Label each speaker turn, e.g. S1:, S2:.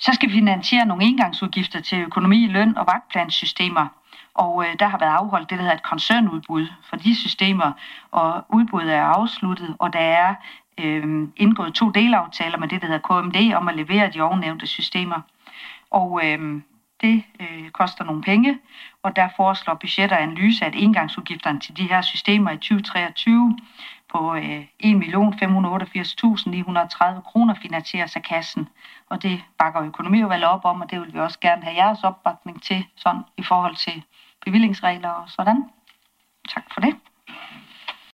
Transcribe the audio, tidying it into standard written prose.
S1: Så skal vi finansiere nogle engangsudgifter til økonomi, løn og vagtplanssystemer. Og der har været afholdt det, der hedder et koncernudbud for de systemer, og udbuddet er afsluttet, og der er indgået 2 delaftaler med det, der hedder KMD, om at levere de ovennævnte systemer. Og det koster nogle penge, og der foreslår budget og analyse, at engangsudgifterne til de her systemer i 2023 på 1.588.930 kroner finansieres af kassen. Og det bakker økonomiudvalget op om, og det vil vi også gerne have jeres opbakning til, sådan i forhold til bevillingsregler og sådan. Tak for det.